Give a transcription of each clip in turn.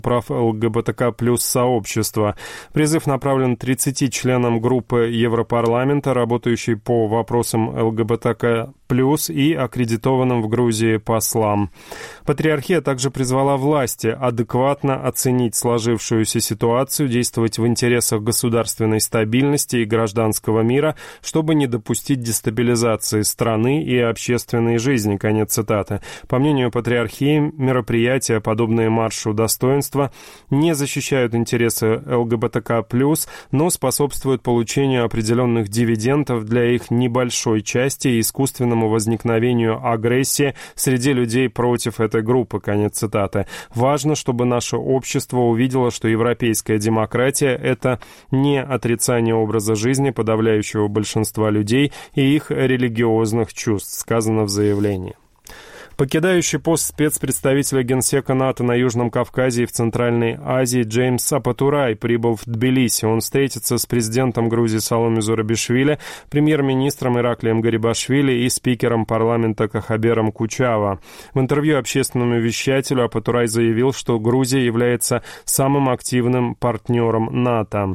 прав ЛГБТК плюс сообщества. Призыв направлен 30 членам группы Европарламента, работающей по вопросам ЛГБТК плюс и аккредитованным в Грузии послам. Патриархия также призвала власти адекватно оценить сложившуюся ситуацию, действовать в интересах государственной стабильности и гражданского мира, чтобы не допустить дестабилизации страны и общественной жизни. Конец цитаты. По мнению патриархии, мероприятия, подобные маршу достоинства, не защищают интересы ЛГБТК+, но способствуют получению определенных дивидендов для их небольшой части и искусственному возникновению агрессии среди людей против этой группы. Конец цитаты. Важно, чтобы наше общество увидело, что европейская демократия – это не отрицание образа жизни подавляющего большинства людей и их религиозных чувств, сказано в заявлении. Покидающий пост спецпредставителя Генсека НАТО на Южном Кавказе и в Центральной Азии Джеймс Сапатурай прибыл в Тбилиси. Он встретится с президентом Грузии Саломе Зурабишвили, премьер-министром Ираклием Гарибашвили и спикером парламента Кахабером Кучава. В интервью общественному вещателю Апатурай заявил, что Грузия является самым активным партнером НАТО.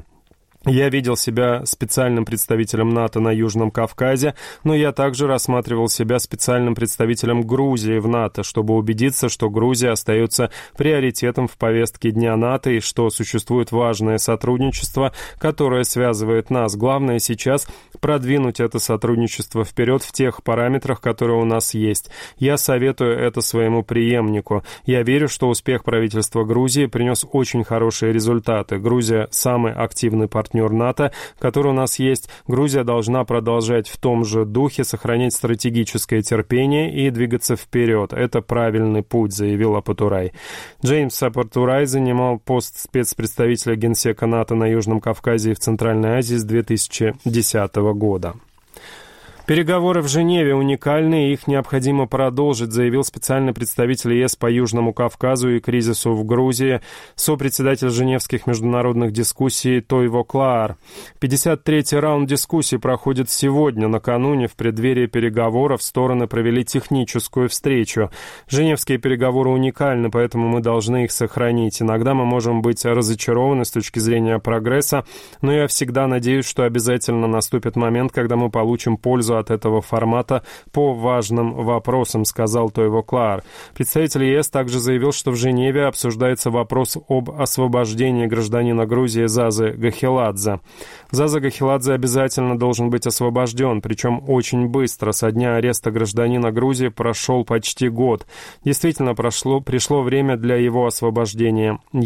Я видел себя специальным представителем НАТО на Южном Кавказе, но я также рассматривал себя специальным представителем Грузии в НАТО, чтобы убедиться, что Грузия остается приоритетом в повестке Дня НАТО и что существует важное сотрудничество, которое связывает нас. Главное сейчас продвинуть это сотрудничество вперед в тех параметрах, которые у нас есть. Я советую это своему преемнику. Я верю, что успех правительства Грузии принес очень хорошие результаты. Грузия – самый активный партнер НАТО, который у нас есть. Грузия должна продолжать в том же духе, сохранять стратегическое терпение и двигаться вперед. Это правильный путь, заявил Апатурай. Джеймс Апатурай занимал пост спецпредставителя Генсека НАТО на Южном Кавказе и в Центральной Азии с 2010 года. Переговоры в Женеве уникальны, и их необходимо продолжить, заявил специальный представитель ЕС по Южному Кавказу и кризису в Грузии, сопредседатель Женевских международных дискуссий Тойво Клаар. 53-й раунд дискуссий проходит сегодня. Накануне, в преддверии переговоров, стороны провели техническую встречу. Женевские переговоры уникальны, поэтому мы должны их сохранить. Иногда мы можем быть разочарованы с точки зрения прогресса, но я всегда надеюсь, что обязательно наступит момент, когда мы получим пользу от этого формата по важным вопросам, сказал Тойво Клаар. Представитель ЕС также заявил, что в Женеве обсуждается вопрос об освобождении гражданина Грузии Зазы Гахеладзе. Заза Гахеладзе обязательно должен быть освобожден, причем очень быстро. Со дня ареста гражданина Грузии прошел почти год. Действительно, пришло время для его освобождения.